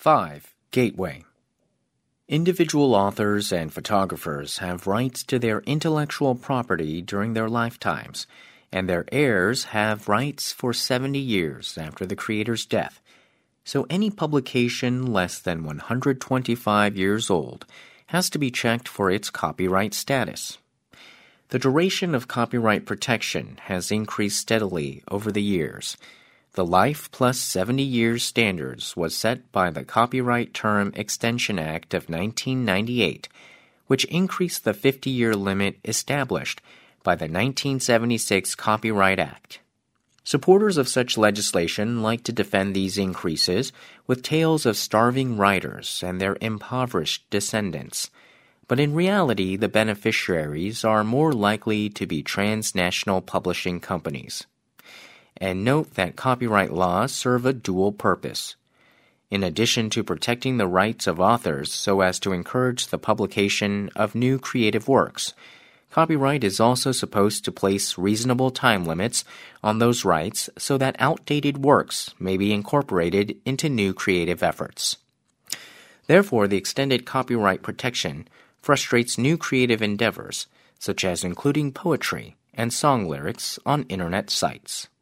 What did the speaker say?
5. Gateway. Individual authors and photographers have rights to their intellectual property during their lifetimes, and their heirs have rights for 70 years after the creator's death. So any publication less than 125 years old has to be checked for its copyright status. The duration of copyright protection has increased steadily over the years. The Life plus 70 years standards was set by the Copyright Term Extension Act of 1998, which increased the 50-year limit established by the 1976 Copyright Act. Supporters of such legislation like to defend these increases with tales of starving writers and their impoverished descendants. But in reality, the beneficiaries are more likely to be transnational publishing companies. And note that copyright laws serve a dual purpose. In addition to protecting the rights of authors so as to encourage the publication of new creative works, copyright is also supposed to place reasonable time limits on those rights so that outdated works may be incorporated into new creative efforts. Therefore, the extended copyright protection frustrates new creative endeavors, such as including poetry and song lyrics on Internet sites.